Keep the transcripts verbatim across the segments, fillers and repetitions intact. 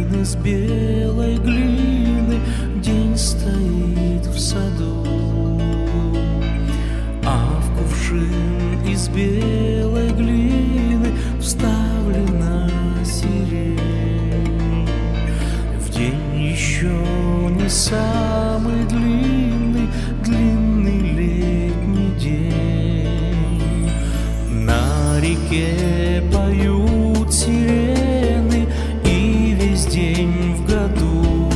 кувшин из белой глины, день стоит в саду, а в кувшин из белой глины вставлена сирень. В день еще не самый длинный, длинный летний день. На реке поют сирены, и весь день в году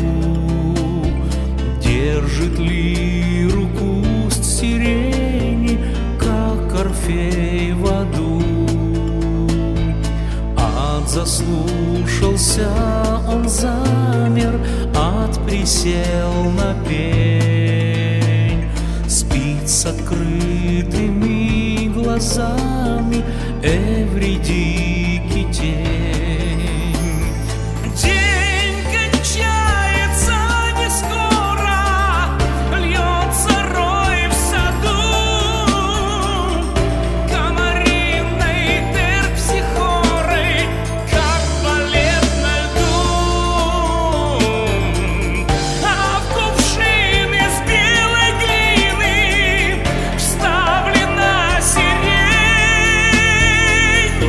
держит лиру куст сирени, как Орфей в аду. Заслушался он, замер, отприсел на пень, спит с открытыми глазами Эвридики тень. День кончается не скоро, льется рой в саду, комариной терпсихорой, как балет на льду. А в кувшин из белой глины вставлена сирень.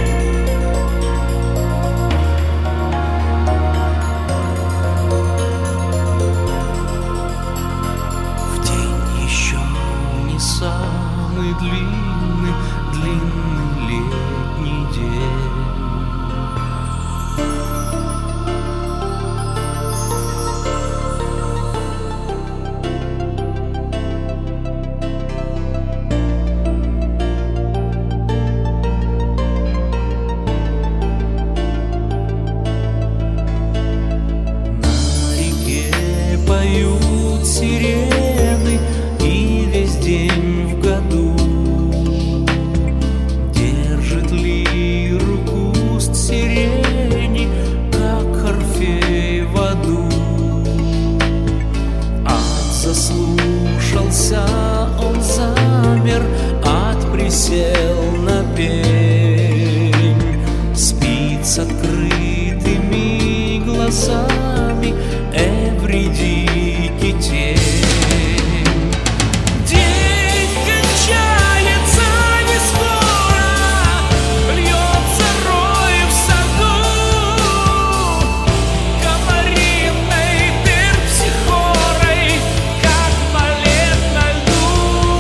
В день еще не самый длинный, длинный летний день. На реке поют сирены, и весь день в году держит лиру куст сирени, как Орфей в аду. Заслушался он, замер, отприсел на пень, спит с открытыми глазами Эвридики тень. День кончается не скоро, льется рой в саду, комариной терпсихорой, как балет на льду.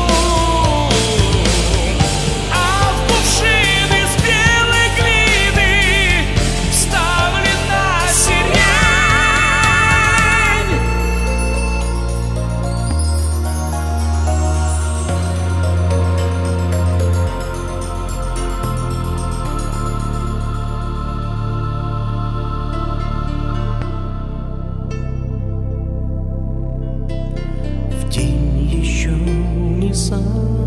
А в кувшин из белой глины вставлена сирень. В день еще не сам